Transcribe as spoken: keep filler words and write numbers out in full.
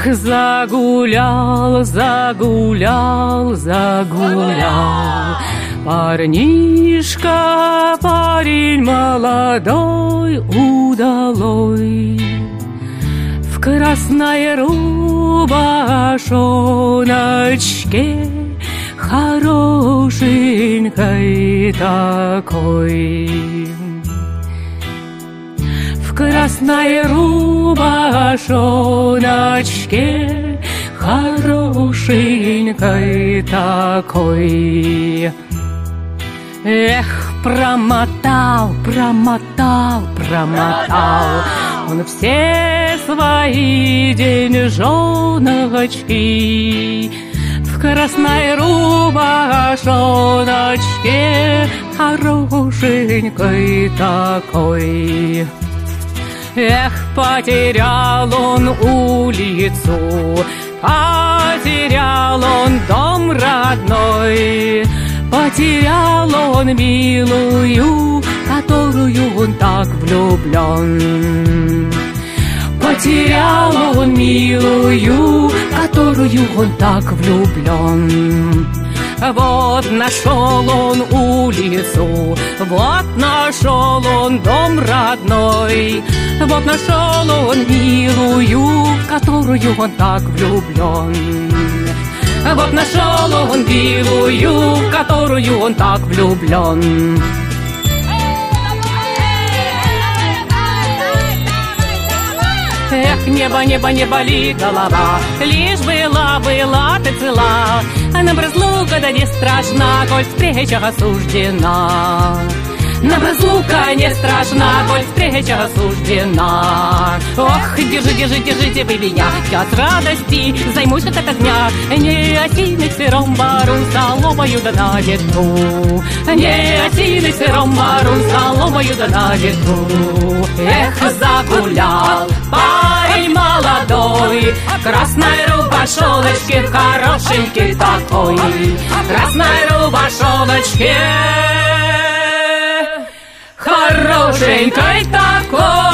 загулял, загулял, загулял парнишка, парень молодой, удалой, в красной рубашоночке, хорошенькой такой. В красной рубашоночке, хорошенькой такой. Эх, промотал, промотал, промотал он все свои деньжоночки в красной рубашоночке, хорошенькой такой. Эх, потерял он улицу, потерял он дом родной, потерял он милую, которую он так влюблен. Потерял он милую, которую он так влюблен. Вот нашел он улицу, вот нашел он дом родной, вот нашел он милую, которую он так влюблен. Вот нашел он милую, которую он так влюблен. Эх, небо, небо, не боли голова, лишь была, была ты цела. Нам разлука да не страшна, коль встреча осуждена. Нам разлука не страшна, коль встреча осуждена. Ох, держи, держи, держите вы меня, я с радости займусь от этого дня. Не осиной сыром бару, соломою да на ветру. Не осиной сыром бару, соломою да на ветру. Эх, загулял парень молодой, в красной рубашоночке, хорошенький такой, в красной рубашоночке, хорошенькой такой.